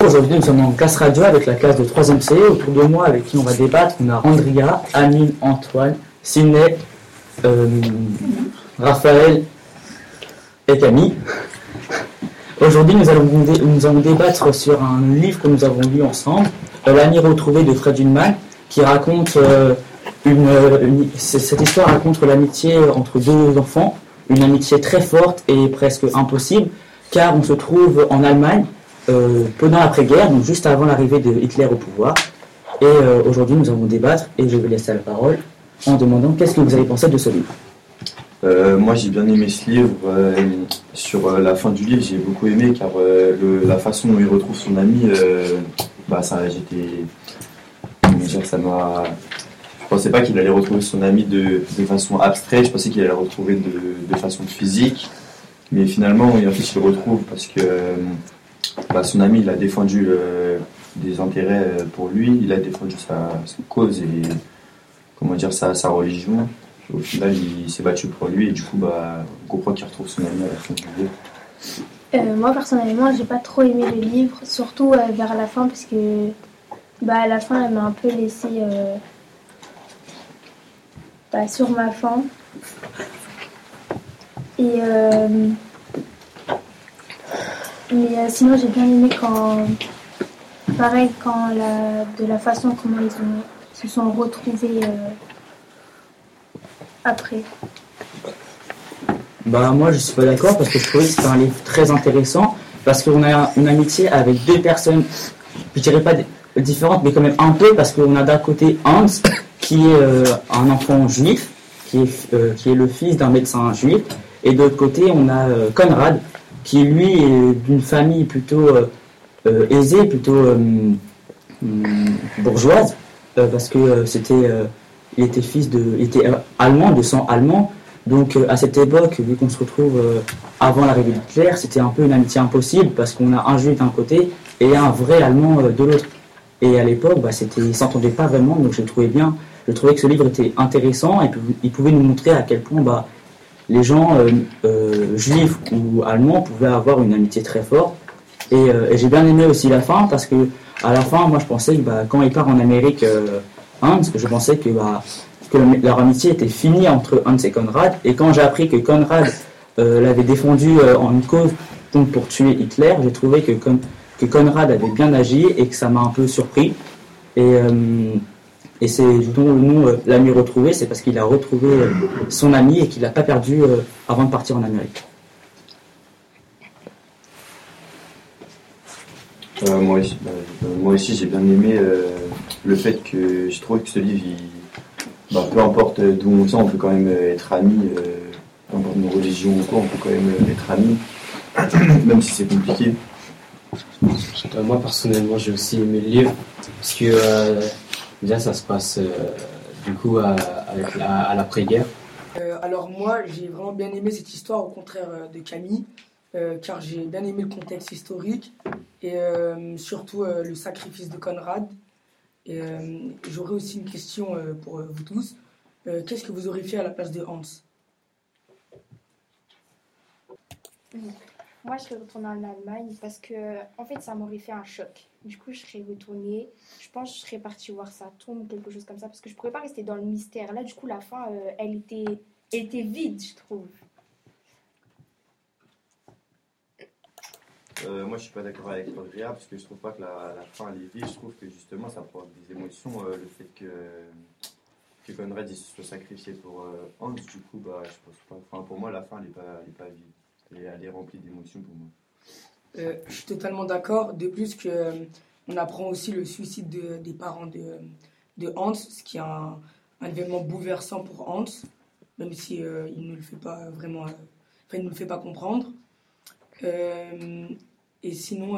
Aujourd'hui, nous sommes en classe radio avec la classe de 3e C. Autour de moi, avec qui on va débattre, on a Andrea, Amine, Antoine, Sidney, Raphaël et Camille. Aujourd'hui, nous allons débattre sur un livre que nous avons lu ensemble, L'ami retrouvé de Fred Ullman, qui raconte cette histoire raconte l'amitié entre deux enfants, une amitié très forte et presque impossible, car on se trouve en Allemagne pendant l'après-guerre, donc juste avant l'arrivée de Hitler au pouvoir. Et aujourd'hui, nous allons débattre, et je vais laisser la parole en demandant qu'est-ce que vous avez pensé de ce livre. Moi, j'ai bien aimé ce livre. Sur la fin du livre, j'ai beaucoup aimé, car la façon dont il retrouve son ami, ça m'a... Je pensais pas qu'il allait retrouver son ami de façon abstraite, je pensais qu'il allait le retrouver de façon physique. Mais finalement, en fait, il le retrouve parce que son ami, il a défendu des intérêts pour lui, il a défendu sa cause et sa religion. Au final, il s'est battu pour lui et du coup, on comprend qu'il retrouve son ami à la fin du livre. Moi, personnellement, j'ai pas trop aimé le livre, surtout vers la fin, parce que à la fin, elle m'a un peu laissé sur ma faim. Et mais sinon, j'ai bien aimé de la façon comment ils se sont retrouvés après. Moi, je suis pas d'accord parce que je trouvais que c'était un livre très intéressant parce qu'on a une amitié avec deux personnes, je dirais pas différentes, mais quand même un peu, parce qu'on a d'un côté Hans, qui est un enfant juif, qui est le fils d'un médecin juif, et de l'autre côté, on a Konrad, qui lui est d'une famille plutôt aisée, plutôt bourgeoise, parce que il était allemand, de sang allemand. Donc à cette époque, vu qu'on se retrouve avant l'arrivée d'Hitler, c'était un peu une amitié impossible parce qu'on a un juif d'un côté et un vrai allemand de l'autre. Et à l'époque, ils ne s'entendaient pas vraiment, donc je trouvais que ce livre était intéressant et il pouvait nous montrer à quel point les gens juifs ou allemands pouvaient avoir une amitié très forte. Et j'ai bien aimé aussi la fin parce que à la fin, moi je pensais que quand il part en Amérique, Hans, je pensais que leur amitié était finie entre Hans et Konrad. Et quand j'ai appris que Konrad l'avait défendu en une cause donc pour tuer Hitler, j'ai trouvé que Konrad avait bien agi et que ça m'a un peu surpris. Et c'est dont le nom l'ami retrouvé, c'est parce qu'il a retrouvé son ami et qu'il l'a pas perdu avant de partir en Amérique. Moi aussi, j'ai bien aimé le fait que je trouve que ce livre, peu importe d'où on vient, on peut quand même être amis, peu importe nos religions ou quoi, on peut quand même être amis, même si c'est compliqué. Moi, personnellement, j'ai aussi aimé le livre, parce que déjà, ça se passe du coup à l'après-guerre. Alors moi, j'ai vraiment bien aimé cette histoire, au contraire de Camille, car j'ai bien aimé le contexte historique et surtout le sacrifice de Konrad. Et j'aurais aussi une question pour vous tous. Qu'est-ce que vous aurez fait à la place de Hans ? Moi, je serais retournée en Allemagne parce que, en fait, ça m'aurait fait un choc. Du coup, je serais retournée. Je pense que je serais partie voir sa tombe, quelque chose comme ça, parce que je ne pourrais pas rester dans le mystère. Là, du coup, la fin, elle était vide, je trouve. Moi, je suis pas d'accord avec Andrea parce que je trouve pas que la fin elle est vide. Je trouve que justement, ça provoque des émotions. Le fait que Conrad il se soit sacrifié pour Hans, du coup, je pense pas. Enfin, pour moi, la fin elle est pas vide. Elle est remplie d'émotions pour moi. Je suis totalement d'accord. De plus que on apprend aussi le suicide des parents de Hans, ce qui est un événement bouleversant pour Hans, même si il ne le fait pas vraiment. Il ne le fait pas comprendre. Et sinon,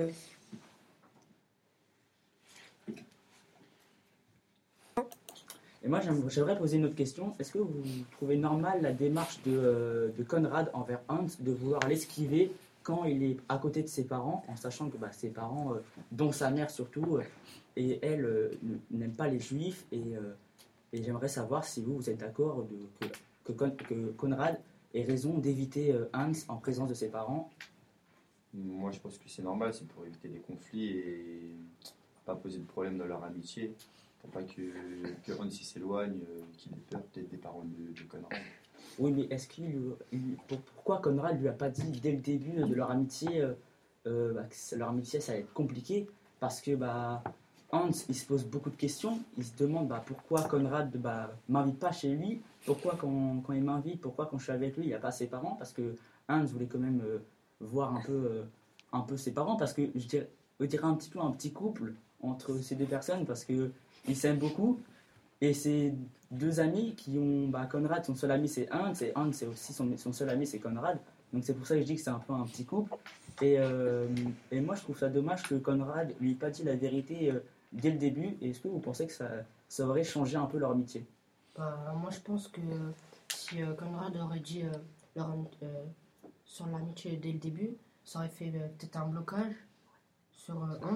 Et moi, j'aimerais poser une autre question. Est-ce que vous trouvez normal la démarche de Konrad envers Hans de vouloir l'esquiver quand il est à côté de ses parents, en sachant que ses parents, dont sa mère surtout, et elle, n'aiment pas les juifs et j'aimerais savoir si vous êtes d'accord que Konrad ait raison d'éviter Hans en présence de ses parents. Moi, je pense que c'est normal, c'est pour éviter les conflits et pas poser de problème dans leur amitié, pour pas que Hans il s'éloigne, qu'il ait peur peut-être des parents de Conrad. Oui, mais pourquoi Conrad lui a pas dit dès le début de leur amitié que leur amitié ça allait être compliqué? Parce que Hans il se pose beaucoup de questions, il se demande pourquoi Conrad m'invite pas chez lui, pourquoi quand il m'invite, pourquoi quand je suis avec lui il n'y a pas ses parents, parce que Hans voulait quand même voir un peu ses parents, parce que je dirais un petit peu un petit couple entre ces deux personnes, parce que ils s'aiment beaucoup. Et c'est deux amis qui ont. Conrad, son seul ami c'est Hans, et Hans c'est aussi son seul ami c'est Conrad. Donc c'est pour ça que je dis que c'est un peu un petit couple. Et moi je trouve ça dommage que Conrad lui ait pas dit la vérité dès le début. Et est-ce que vous pensez que ça aurait changé un peu leur amitié? Moi, je pense que si Conrad aurait dit sur l'amitié dès le début, ça aurait fait peut-être un blocage sur Hans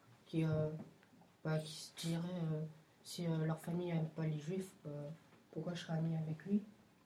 qui se dirait si leur famille n'aime pas les juifs, pourquoi je serais ami avec lui?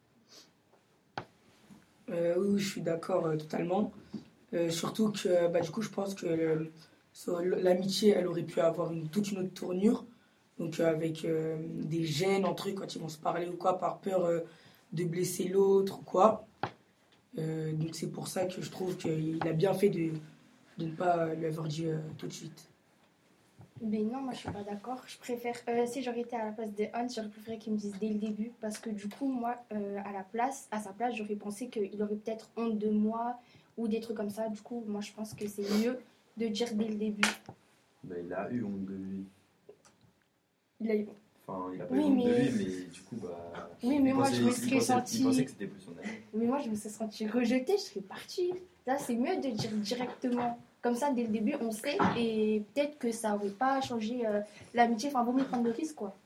Oui, je suis d'accord totalement. Surtout que du coup, je pense que l'amitié, elle aurait pu avoir toute une autre tournure. Donc avec des gênes entre eux quand ils vont se parler ou quoi, par peur de blesser l'autre ou quoi. Donc c'est pour ça que je trouve qu'il a bien fait de ne pas lui avoir dit tout de suite. Mais non, moi je suis pas d'accord. Je préfère, si j'aurais été à la place de Hans, j'aurais préféré qu'il me dise dès le début. Parce que du coup, moi, à sa place, j'aurais pensé qu'il aurait peut-être honte de moi ou des trucs comme ça. Du coup, moi je pense que c'est mieux de dire dès le début. Il a eu honte de lui. Il a eu. Enfin, il a pas eu honte de lui, mais du coup, Oui, mais moi je me serais sentie. Il pensait que c'était plus son ami. Mais moi je me serais sentie rejetée, je serais partie. Là, c'est mieux de dire directement. Comme ça, dès le début, on sait et peut-être que ça n'aurait pas changé l'amitié. Enfin, vaut mieux prendre le risque, quoi.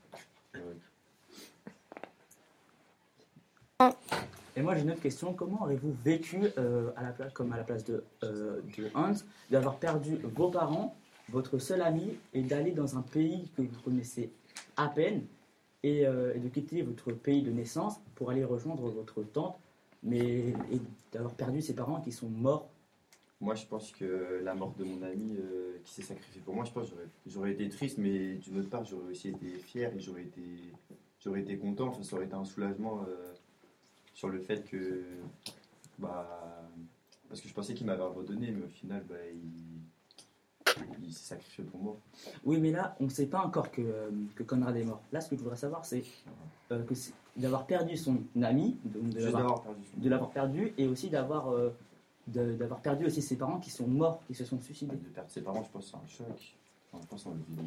Et moi j'ai une autre question, comment aurez-vous vécu à la place de Hans, d'avoir perdu vos parents, votre seul ami, et d'aller dans un pays que vous connaissez à peine, et de quitter votre pays de naissance pour aller rejoindre votre tante, et d'avoir perdu ses parents qui sont morts? Moi, je pense que la mort de mon ami qui s'est sacrifié pour moi, je pense que j'aurais été triste, mais d'une autre part, j'aurais aussi été fier et j'aurais été content. Enfin, ça aurait été un soulagement sur le fait que. Parce que je pensais qu'il m'avait abandonné, mais au final, il s'est sacrifié pour moi. Oui, mais là, on ne sait pas encore que Conrad est mort. Là, ce que je voudrais savoir, c'est d'avoir perdu son ami, de l'avoir perdu, et aussi d'avoir perdu aussi ses parents qui sont morts, qui se sont suicidés. De perdre ses parents, je pense que c'est un choc. Enfin, je pense qu'on le vit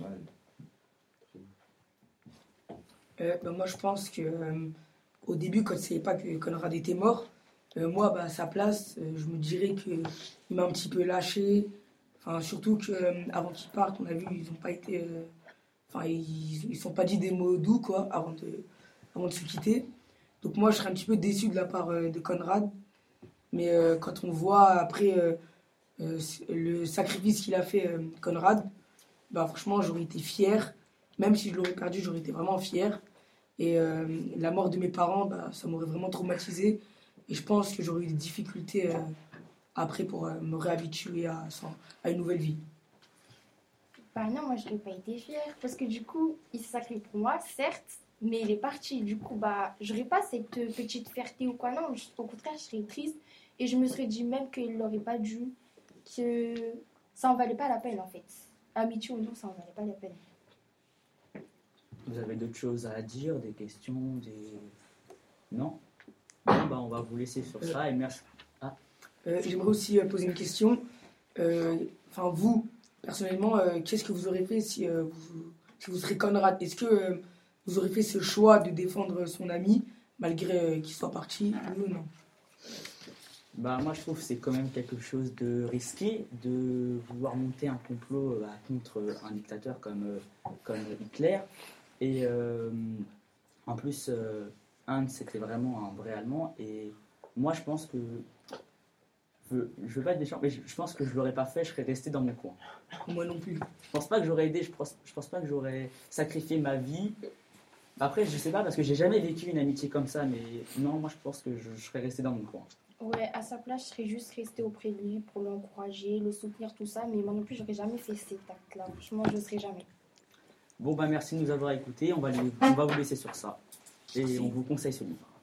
mal. Moi, je pense que au début, quand je ne savais pas que Conrad était mort, moi, à sa place, je me dirais qu'il m'a un petit peu lâché. Enfin, surtout qu'avant qu'ils partent, on a vu, ils n'ont pas été. Ils sont pas dit des mots doux, quoi, avant de se quitter. Donc, moi, je serais un petit peu déçu de la part de Conrad. Mais quand on voit après le sacrifice qu'il a fait, Conrad, franchement, j'aurais été fier. Même si je l'aurais perdu, j'aurais été vraiment fier. Et la mort de mes parents, ça m'aurait vraiment traumatisé. Et je pense que j'aurais eu des difficultés après pour me réhabituer à une nouvelle vie. Non, moi je n'aurais pas été fière. Parce que du coup, il s'est sacrifié pour moi, certes. Mais il est parti. Du coup, j'aurais pas cette petite fierté ou quoi. Non, au contraire, je serais triste. Et je me serais dit même qu'il n'aurait pas dû, que ça en valait pas la peine en fait. Amitié ou non, ça en valait pas la peine. Vous avez d'autres choses à dire, des questions, Non? Bon, on va vous laisser sur ça et merci. J'aimerais aussi poser une question. Vous, personnellement, qu'est-ce que vous aurez fait si vous serez Conrad? Est-ce que vous aurez fait ce choix de défendre son ami malgré qu'il soit parti, oui ou non? Moi, je trouve que c'est quand même quelque chose de risqué de vouloir monter un complot contre un dictateur comme Hitler. Et en plus, Hans, c'était vraiment un vrai Allemand. Et moi, je pense que. Je veux pas être méchant, mais je pense que je l'aurais pas fait, je serais resté dans mon coin. Moi non plus. Je pense pas que j'aurais aidé, je pense pas que j'aurais sacrifié ma vie. Après, je sais pas, parce que j'ai jamais vécu une amitié comme ça, mais non, moi je pense que je serais resté dans mon coin. Ouais, à sa place, je serais juste restée auprès de lui pour l'encourager, le soutenir, tout ça. Mais moi non plus, j'aurais jamais fait cet acte-là. Franchement, je ne serais jamais. Bon, bah merci de nous avoir écoutés. On va vous laisser sur ça. Et on vous conseille ce livre.